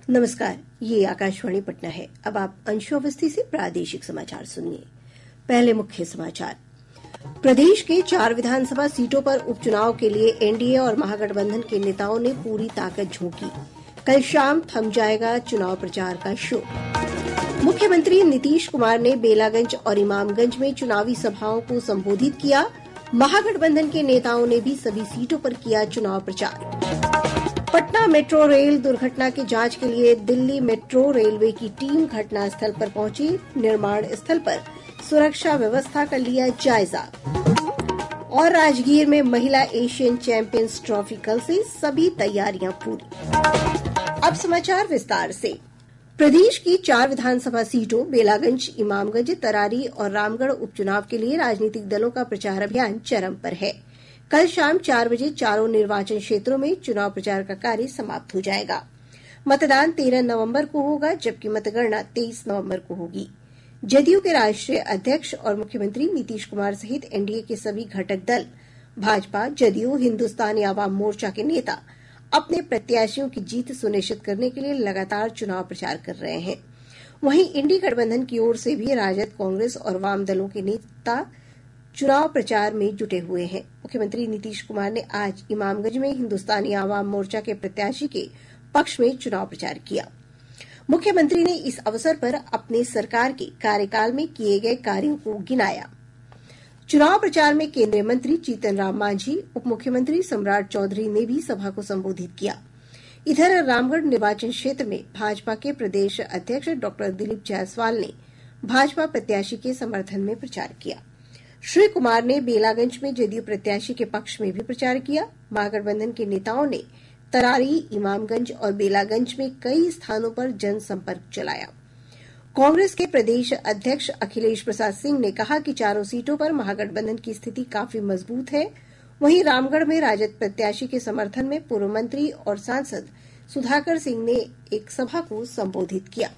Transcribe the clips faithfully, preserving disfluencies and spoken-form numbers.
नमस्कार, ये आकाशवाणी पटना है। अब आप अंशु अवस्थी से प्रादेशिक समाचार सुनिए। पहले मुख्य समाचार। प्रदेश के चार विधानसभा सीटों पर उपचुनाव के लिए एनडीए और महागठबंधन के नेताओं ने पूरी ताकत झोंकी। कल शाम थम जाएगा चुनाव प्रचार का शोर। मुख्यमंत्री नीतीश कुमार ने बेलागंज और इमामगंज में चुनावी सभाओं को संबोधित किया। महागठबंधन के नेताओं ने भी सभी सीटों पर किया चुनाव प्रचार। पटना मेट्रो रेल दुर्घटना की जांच के लिए दिल्ली मेट्रो रेलवे की टीम घटनास्थल पर पहुंची। निर्माण स्थल पर सुरक्षा व्यवस्था का लिया जायजा। और राजगीर में महिला एशियन चैंपियंस ट्रॉफी कल से, सभी तैयारियां पूरी। अब समाचार विस्तार से। प्रदेश की चार विधानसभा सीटों बेलागंज, इमामगंज, तरारी और रामगढ़ उपचुनाव के लिए राजनीतिक दलों का प्रचार अभियान चरम पर है। कल शाम चार बजे चारों निर्वाचन क्षेत्रों में चुनाव प्रचार का कार्य समाप्त हो जाएगा। मतदान तेरह नवंबर को होगा, जबकि मतगणना तेईस नवंबर को होगी। जदयू के राष्ट्रीय अध्यक्ष और मुख्यमंत्री नीतीश कुमार सहित एनडीए के सभी घटक दल, भाजपा, जदयू, हिन्दुस्तानी आवाम मोर्चा के नेता अपने प्रत्याशियों की जीत सुनिश्चित करने के लिए लगातार चुनाव प्रचार कर रहे हैं। वहीं इंडी गठबंधन की ओर से भी राजद, कांग्रेस और वाम दलों के नेता चुनाव प्रचार में जुटे हुए हैं। मुख्यमंत्री नीतीश कुमार ने आज इमामगंज में हिन्दुस्तानी आवाम मोर्चा के प्रत्याशी के पक्ष में चुनाव प्रचार किया। मुख्यमंत्री ने इस अवसर पर अपने सरकार के कार्यकाल में किए गए कार्यों को गिनाया। चुनाव प्रचार में केंद्रीय मंत्री जीतन राम मांझी, उप मुख्यमंत्री सम्राट चौधरी ने भी सभा को संबोधित किया। इधर रामगढ़ निर्वाचन क्षेत्र में भाजपा के प्रदेश अध्यक्ष डॉक्टर दिलीप जायसवाल ने भाजपा प्रत्याशी के समर्थन में प्रचार किया। श्री कुमार ने बेलागंज में जदयू प्रत्याशी के पक्ष में भी प्रचार किया। महागठबंधन के नेताओं ने तरारी, इमामगंज और बेलागंज में कई स्थानों पर जनसंपर्क चलाया। कांग्रेस के प्रदेश अध्यक्ष अखिलेश प्रसाद सिंह ने कहा कि चारों सीटों पर महागठबंधन की स्थिति काफी मजबूत है। वहीं रामगढ़ में राजद प्रत्याशी के समर्थन में पूर्व मंत्री और सांसद सुधाकर सिंह ने एक सभा को संबोधित किया।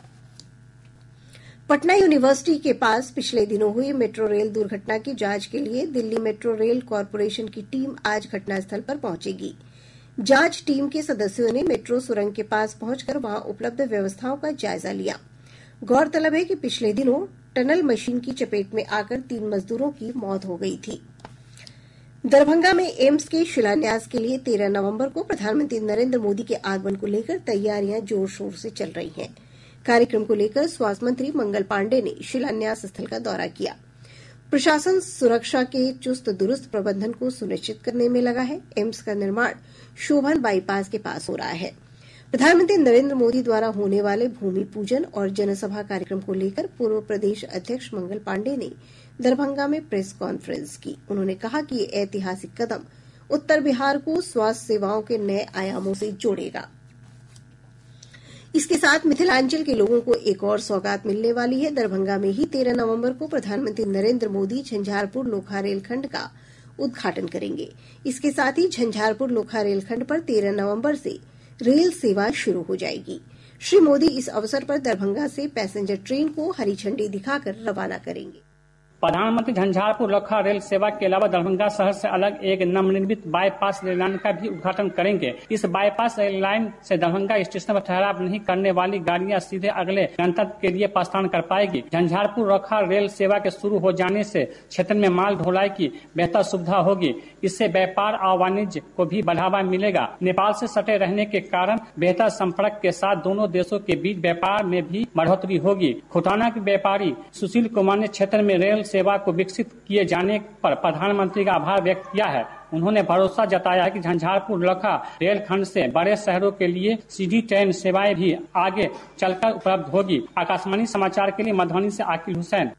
पटना यूनिवर्सिटी के पास पिछले दिनों हुई मेट्रो रेल दुर्घटना की जांच के लिए दिल्ली मेट्रो रेल कॉरपोरेशन की टीम आज घटनास्थल पर पहुंचेगी। जांच टीम के सदस्यों ने मेट्रो सुरंग के पास पहुंचकर वहां उपलब्ध व्यवस्थाओं का जायजा लिया। गौरतलब है कि पिछले दिनों टनल मशीन की चपेट में आकर तीन मजदूरों की मौत हो गई थी। दरभंगा में एम्स के शिलान्यास के लिए तेरह नवंबर को प्रधानमंत्री नरेंद्र मोदी के आगमन को लेकर तैयारियां जोर शोर से चल रही हैं। कार्यक्रम को लेकर स्वास्थ्य मंत्री मंगल पांडेय ने शिलान्यास स्थल का दौरा किया। प्रशासन सुरक्षा के चुस्त दुरुस्त प्रबंधन को सुनिश्चित करने में लगा है। एम्स का निर्माण शोभन बाईपास के पास हो रहा है। प्रधानमंत्री नरेंद्र मोदी द्वारा होने वाले भूमि पूजन और जनसभा कार्यक्रम को लेकर पूर्व प्रदेश अध्यक्ष मंगल पांडेय ने दरभंगा में प्रेस कॉन्फ्रेंस की। उन्होंने कहा कि ये ऐतिहासिक कदम उत्तर बिहार को स्वास्थ्य सेवाओं के नए आयामों से जोड़ेगा। इसके साथ मिथिलांचल के लोगों को एक और सौगात मिलने वाली है। दरभंगा में ही तेरह नवंबर को प्रधानमंत्री नरेंद्र मोदी झंझारपुर लोखा रेलखंड का उद्घाटन करेंगे। इसके साथ ही झंझारपुर लोखा रेलखंड पर तेरह नवंबर से रेल सेवा शुरू हो जाएगी। श्री मोदी इस अवसर पर दरभंगा से पैसेंजर ट्रेन को हरी झंडी दिखाकर रवाना करेंगे। प्रधानमंत्री झंझारपुर लोखा रेल सेवा के अलावा दरभंगा शहर से अलग एक नवनिर्मित बाईपास रेल लाइन का भी उद्घाटन करेंगे। इस बाईपास रेल लाइन से दरभंगा स्टेशन पर ठहराव नहीं करने वाली गाड़ियां सीधे अगले गंतव्य के लिए प्रस्थान कर पाएगी। झंझारपुर लोखा रेल सेवा के शुरू हो जाने से क्षेत्र में माल ढुलाई की बेहतर सुविधा होगी। इससे व्यापार और वाणिज्य को भी बढ़ावा मिलेगा। नेपाल से सटे रहने के कारण बेहतर संपर्क के साथ दोनों देशों के बीच व्यापार में भी बढ़ोतरी होगी। खुटाना के व्यापारी सुशील कुमार ने क्षेत्र में रेल सेवा को विकसित किए जाने पर प्रधानमंत्री का आभार व्यक्त किया है। उन्होंने भरोसा जताया है कि झंझारपुर लोखा रेलखंड से बड़े शहरों के लिए सीधी ट्रेन सेवाएं भी आगे चलकर उपलब्ध होगी। आकाशवाणी समाचार के लिए मधुबनी से आकिल हुसैन।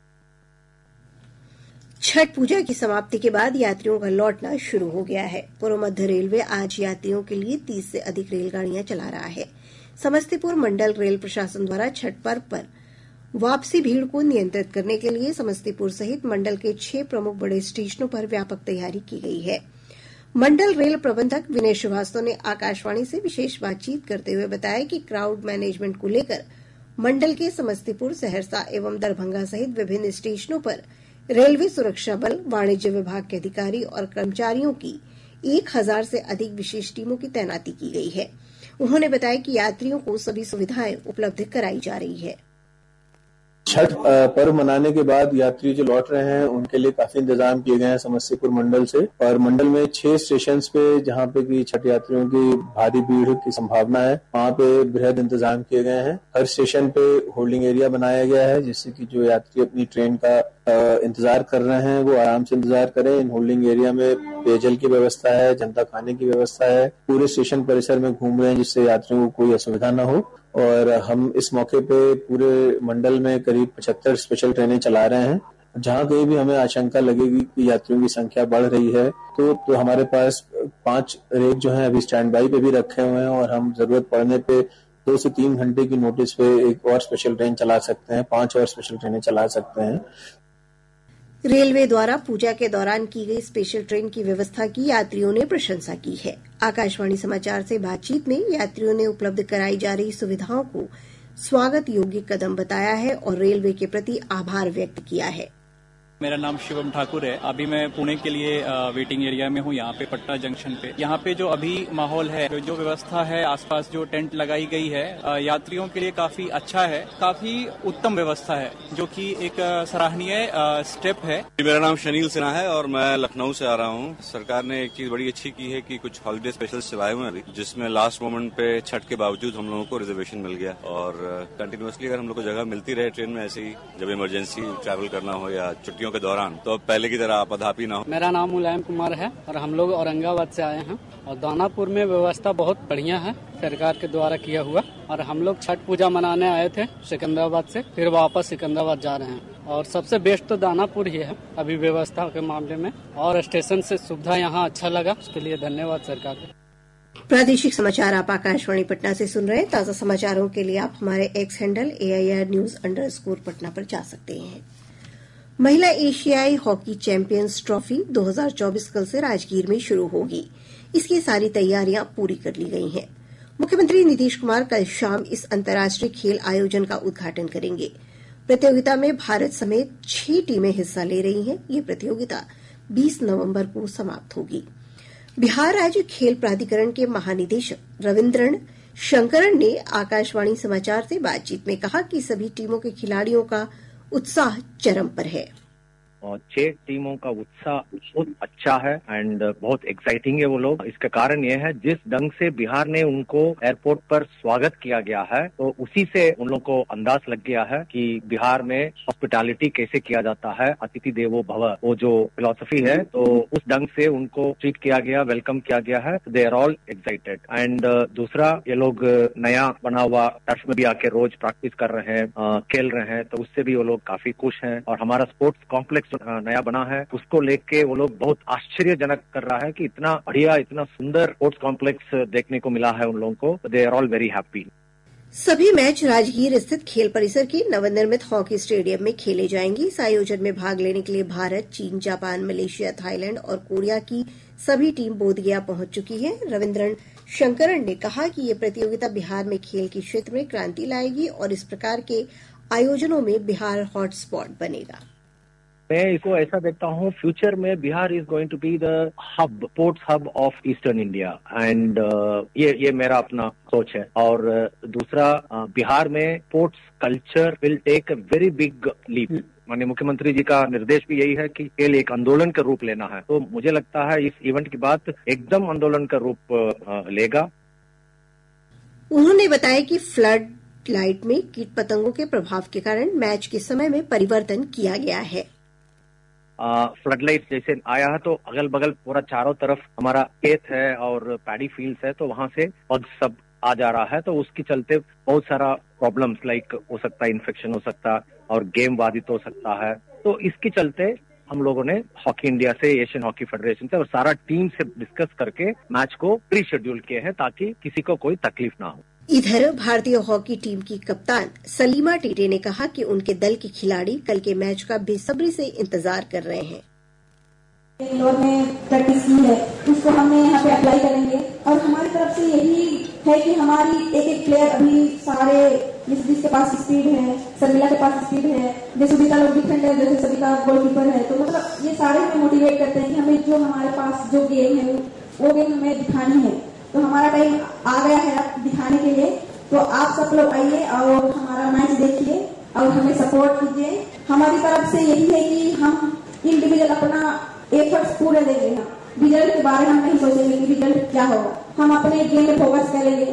छठ पूजा की समाप्ति के बाद यात्रियों का लौटना शुरू हो गया है। पूर्व मध्य रेलवे आज यात्रियों के लिए तीस से अधिक रेलगाड़ियां चला रहा है। समस्तीपुर मंडल रेल प्रशासन द्वारा छठ पर्व पर वापसी भीड़ को नियंत्रित करने के लिए समस्तीपुर सहित मंडल के छह प्रमुख बड़े स्टेशनों पर व्यापक तैयारी की गई है। मंडल रेल प्रबंधक विनय श्रीवास्तव ने आकाशवाणी से विशेष बातचीत करते हुए बताया कि क्राउड मैनेजमेंट को लेकर मंडल के समस्तीपुर, सहरसा एवं दरभंगा सहित विभिन्न स्टेशनों पर रेलवे सुरक्षा बल, वाणिज्य विभाग के अधिकारी और कर्मचारियों की एक हजार से अधिक विशेष टीमों की तैनाती की गई है। उन्होंने बताया कि यात्रियों को सभी सुविधाएं उपलब्ध कराई जा रही है। छठ पर्व मनाने के बाद यात्री जो लौट रहे हैं उनके लिए काफी इंतजाम किए गए हैं समस्तीपुर मंडल से, और मंडल में छह स्टेशन पे जहां पे की छठ यात्रियों की भारी भीड़ की संभावना है, वहां पे बृहद इंतजाम किए गए हैं। हर स्टेशन पे होल्डिंग एरिया बनाया गया है जिससे कि जो यात्री अपनी ट्रेन का इंतजार कर रहे हैं वो आराम से इंतजार करें। इन होल्डिंग एरिया में पेयजल की व्यवस्था है, जनता खाने की व्यवस्था है। पूरे स्टेशन परिसर में घूम रहे हैं जिससे यात्रियों को कोई असुविधा न हो। और हम इस मौके पे पूरे मंडल में करीब पचहत्तर स्पेशल ट्रेनें चला रहे हैं। जहां कहीं भी हमें आशंका लगेगी कि यात्रियों की संख्या बढ़ रही है तो, तो हमारे पास पांच रेक जो हैं अभी स्टैंड बाई पे भी रखे हुए हैं, और हम जरूरत पड़ने पे दो से तीन घंटे की नोटिस पे एक और स्पेशल ट्रेन चला सकते हैं, पांच और स्पेशल ट्रेनें चला सकते हैं। रेलवे द्वारा पूजा के दौरान की गई स्पेशल ट्रेन की व्यवस्था की यात्रियों ने प्रशंसा की है। आकाशवाणी समाचार से बातचीत में यात्रियों ने उपलब्ध कराई जा रही सुविधाओं को स्वागत योग्य कदम बताया है और रेलवे के प्रति आभार व्यक्त किया है। मेरा नाम शिवम ठाकुर है। अभी मैं पुणे के लिए वेटिंग एरिया में हूँ, यहाँ पे पटना जंक्शन पे। यहाँ पे जो अभी माहौल है, जो व्यवस्था है, आसपास जो टेंट लगाई गई है, यात्रियों के लिए काफी अच्छा है, काफी उत्तम व्यवस्था है, जो कि एक सराहनीय स्टेप है। मेरा नाम शनील सिन्हा है और मैं लखनऊ से आ रहा हूँ। सरकार ने एक चीज बड़ी अच्छी की है कि कुछ हॉलिडे स्पेशल चलाए हुए हैं अभी, जिसमें लास्ट मोमेंट पे छठ के बावजूद हम लोगों को रिजर्वेशन मिल गया। और कंटिन्यूअसली अगर हम लोग को जगह मिलती रहे ट्रेन में, ऐसे ही जब इमरजेंसी ट्रैवल करना हो या छुट्टियों के दौरान, तो पहले की तरह आपाधापी ना हो। मेरा नाम मुलायम कुमार है और हम लोग औरंगाबाद से आए हैं और दानापुर में व्यवस्था बहुत बढ़िया है सरकार के द्वारा किया हुआ। और हम लोग छठ पूजा मनाने आए थे सिकंदराबाद से, फिर वापस सिकंदराबाद जा रहे हैं और सबसे बेस्ट तो दानापुर ही है अभी व्यवस्था के मामले में, और स्टेशन से सुविधा यहाँ अच्छा लगा, उसके लिए धन्यवाद सरकार को। प्रादेशिक समाचार आप आकाशवाणी पटना से सुन रहे हैं। ताजा समाचारों के लिए आप हमारे X handle A I R news underscore Patna पर जा सकते हैं। महिला एशियाई हॉकी चैंपियंस ट्रॉफी दो हज़ार चौबीस कल से राजगीर में शुरू होगी। इसकी सारी तैयारियां पूरी कर ली गई हैं। मुख्यमंत्री नीतीश कुमार कल शाम इस अंतर्राष्ट्रीय खेल आयोजन का उद्घाटन करेंगे। प्रतियोगिता में भारत समेत छह टीमें हिस्सा ले रही हैं। ये प्रतियोगिता बीस नवंबर को समाप्त होगी। बिहार राज्य खेल प्राधिकरण के महानिदेशक रविन्द्रन शंकरन ने आकाशवाणी समाचार से बातचीत में कहा कि सभी टीमों के खिलाड़ियों का उत्साह चरम पर है। छह टीमों का उत्साह बहुत अच्छा है एंड बहुत एक्साइटिंग है वो लोग। इसका कारण ये है जिस ढंग से बिहार ने उनको एयरपोर्ट पर स्वागत किया गया है, तो उसी से उन लोगों को अंदाज लग गया है कि बिहार में हॉस्पिटैलिटी कैसे किया जाता है, अतिथि देवो भव, वो जो फिलॉसफी है, तो उस ढंग से उनको ट्रीट किया गया, वेलकम किया गया है। They are all excited. And दूसरा, ये लोग नया बना हुआ टर्फ में भी आके रोज प्रैक्टिस कर रहे हैं, खेल रहे हैं, तो उससे भी वो लोग काफी खुश हैं। और हमारा स्पोर्ट्स कॉम्प्लेक्स नया बना है, उसको लेके वो लोग बहुत आश्चर्यजनक कर रहा है कि इतना बढ़िया, इतना सुंदर स्पोर्ट्स कॉम्प्लेक्स देखने को मिला है उन लोगों को। They are all very happy. सभी मैच राजगीर स्थित खेल परिसर के नवनिर्मित हॉकी स्टेडियम में खेले जाएंगे। इस आयोजन में भाग लेने के लिए भारत, चीन, जापान, मलेशिया, थाईलैंड और कोरिया की सभी टीम बोधगया पहुंच चुकी है। रविन्द्रन शंकरन ने कहा कि ये प्रतियोगिता बिहार में खेल के क्षेत्र में क्रांति लाएगी और इस प्रकार के आयोजनों में बिहार हॉटस्पॉट बनेगा। मैं इसको ऐसा देखता हूँ, फ्यूचर में Bihar is going to be the hub, sports hub of eastern India. And ये ये मेरा अपना सोच है। और uh, दूसरा, uh, बिहार में sports culture will take a very big leap. माननीय मुख्यमंत्री जी का निर्देश भी यही है कि खेल एक आंदोलन का रूप लेना है, तो मुझे लगता है इस इवेंट के बाद एकदम आंदोलन का रूप uh, लेगा। उन्होंने बताया कि फ्लड लाइट में कीट पतंगों के प्रभाव के कारण मैच के समय में परिवर्तन किया गया है। फ्लड लाइट जैसे आया है तो अगल बगल पूरा चारों तरफ हमारा खेत है और पैडी फील्ड्स है, तो वहां से बग सब आ जा रहा है, तो उसके चलते बहुत सारा प्रॉब्लम्स लाइक हो सकता है, इन्फेक्शन हो सकता है और गेम बाधित हो सकता है। तो इसके चलते हम लोगों ने हॉकी इंडिया से, एशियन हॉकी फेडरेशन से और सारा टीम से डिस्कस करके मैच को प्री शेड्यूल किए हैं ताकि किसी को कोई तकलीफ ना हो। इधर भारतीय हॉकी टीम की कप्तान सलीमा टेटे ने कहा कि उनके दल के खिलाड़ी कल के मैच का बेसब्री से इंतजार कर रहे हैं। इंदौर में प्रैक्टिस की है, उसको हमने यहाँ पे अप्लाई करेंगे और हमारी तरफ से यही है कि हमारी एक एक प्लेयर अभी सारे, जिस जिसके पास स्पीड है, शर्मिला के पास स्पीड है, जैसे सविता लोग डिफेंडर, जैसे सविता गोलकीपर है, तो मतलब ये सारे हमें मोटिवेट करते हैं कि हमें जो हमारे पास जो गेम है वो गेम हमें दिखानी है। तो हमारा टाइम आ गया है अब दिखाने के लिए। तो आप सब लोग आइए और हमारा मैच देखिए और हमें सपोर्ट कीजिए। हमारी तरफ से यही है कि हम इंडिविजुअल अपना एफर्ट्स पूरे देंगे। हम रिजल्ट के बारे में हम नहीं सोचेंगे कि रिजल्ट क्या होगा, हम अपने गेम में फोकस करेंगे।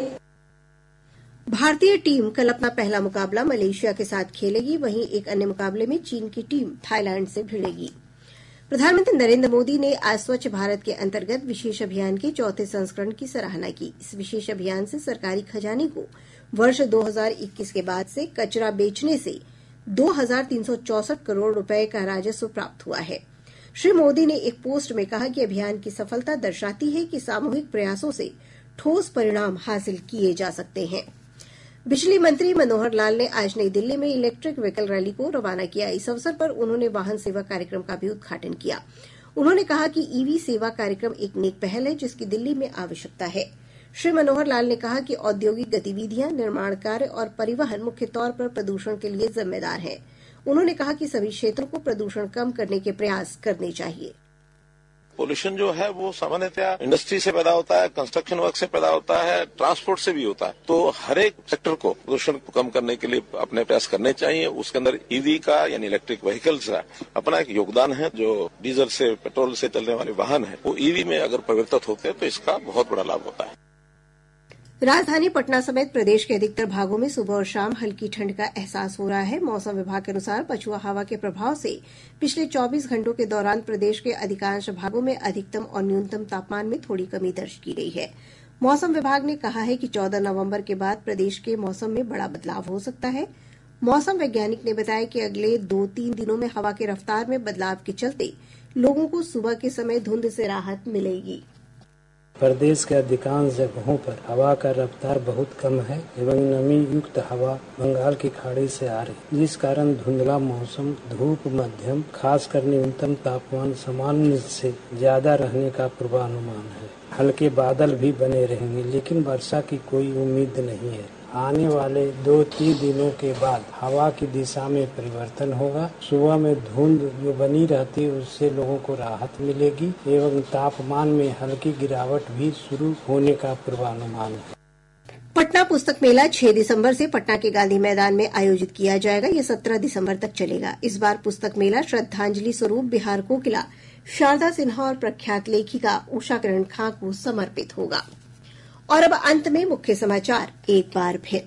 भारतीय टीम कल अपना पहला मुकाबला मलेशिया के साथ खेलेगी। वहीं एक अन्य मुकाबले में चीन की टीम थाईलैंड से भिड़ेगी। प्रधानमंत्री नरेंद्र मोदी ने आज स्वच्छ भारत के अंतर्गत विशेष अभियान के चौथे संस्करण की सराहना की। इस विशेष अभियान से सरकारी खजाने को वर्ष दो हजार इक्कीस के बाद से कचरा बेचने से दो हजार तीन सौ चौसठ करोड़ रुपए का राजस्व प्राप्त हुआ है। श्री मोदी ने एक पोस्ट में कहा कि अभियान की सफलता दर्शाती है कि सामूहिक प्रयासों से ठोस परिणाम हासिल किए जा सकते हैं। बिजली मंत्री मनोहर लाल ने आज नई दिल्ली में इलेक्ट्रिक व्हीकल रैली को रवाना किया। इस अवसर पर उन्होंने वाहन सेवा कार्यक्रम का भी उद्घाटन किया। उन्होंने कहा कि ईवी सेवा कार्यक्रम एक नेक पहल है जिसकी दिल्ली में आवश्यकता है। श्री मनोहर लाल ने कहा कि औद्योगिक गतिविधियां, निर्माण कार्य और परिवहन मुख्य तौर पर प्रदूषण के लिए जिम्मेदार हैं। उन्होंने कहा कि सभी क्षेत्रों को प्रदूषण कम करने के प्रयास करने चाहिए। पोल्यूशन जो है वो सामान्यतया इंडस्ट्री से पैदा होता है, कंस्ट्रक्शन वर्क से पैदा होता है, ट्रांसपोर्ट से भी होता है। तो हर एक सेक्टर को प्रदूषण को कम करने के लिए अपने प्रयास करने चाहिए। उसके अंदर ईवी का यानी इलेक्ट्रिक व्हीकल्स का अपना एक योगदान है। जो डीजल से, पेट्रोल से चलने वाले वाहन है वो ईवी में अगर परिवर्तित होते हैं तो इसका बहुत बड़ा लाभ होता है। राजधानी पटना समेत प्रदेश के अधिकतर भागों में सुबह और शाम हल्की ठंड का एहसास हो रहा है। मौसम विभाग के अनुसार पछुआ हवा के प्रभाव से पिछले चौबीस घंटों के दौरान प्रदेश के अधिकांश भागों में अधिकतम और न्यूनतम तापमान में थोड़ी कमी दर्ज की गई है। मौसम विभाग ने कहा है कि चौदह नवंबर के बाद प्रदेश के मौसम में बड़ा बदलाव हो सकता है। मौसम वैज्ञानिक ने बताया कि अगले दो तीन दिनों में हवा की रफ्तार में बदलाव के चलते लोगों को सुबह के समय धुंध से राहत मिलेगी। प्रदेश के अधिकांश जगहों पर हवा का रफ्तार बहुत कम है एवं नमी युक्त हवा बंगाल की खाड़ी से आ रही, जिस कारण धुंधला मौसम, धूप मध्यम, खासकर न्यूनतम तापमान सामान्य से ज्यादा रहने का पूर्वानुमान है। हल्के बादल भी बने रहेंगे लेकिन वर्षा की कोई उम्मीद नहीं है। आने वाले दो तीन दिनों के बाद हवा की दिशा में परिवर्तन होगा। सुबह में धुंध जो बनी रहती है उससे लोगों को राहत मिलेगी एवं तापमान में हल्की गिरावट भी शुरू होने का पूर्वानुमान है। पटना पुस्तक मेला छह दिसंबर से पटना के गांधी मैदान में आयोजित किया जाएगा। ये सत्रह दिसंबर तक चलेगा। इस बार पुस्तक मेला श्रद्धांजलि स्वरूप बिहार कोकिला शारदा सिन्हा और प्रख्यात लेखिका उषा किरण खां को समर्पित होगा। और अब अंत में मुख्य समाचार एक बार फिर।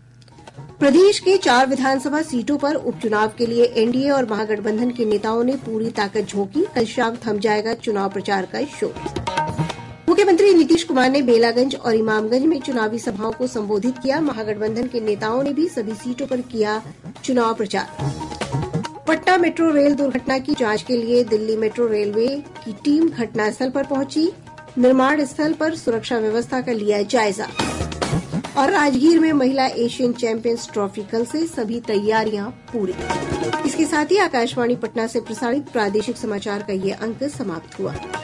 प्रदेश के चार विधानसभा सीटों पर उपचुनाव के लिए एनडीए और महागठबंधन के नेताओं ने पूरी ताकत झोंकी। कल शाम थम जाएगा चुनाव प्रचार का शोर। मुख्यमंत्री नीतीश कुमार ने बेलागंज और इमामगंज में चुनावी सभाओं को संबोधित किया। महागठबंधन के नेताओं ने भी सभी सीटों पर किया चुनाव प्रचार। पटना मेट्रो रेल दुर्घटना की जांच के लिए दिल्ली मेट्रो रेलवे की टीम घटनास्थल पर पहुंची। निर्माण स्थल पर सुरक्षा व्यवस्था का लिया जायजा। और राजगीर में महिला एशियन चैंपियंस ट्रॉफी कल से सभी तैयारियां पूरी। इसके साथ ही आकाशवाणी पटना से प्रसारित प्रादेशिक समाचार का ये अंक समाप्त हुआ।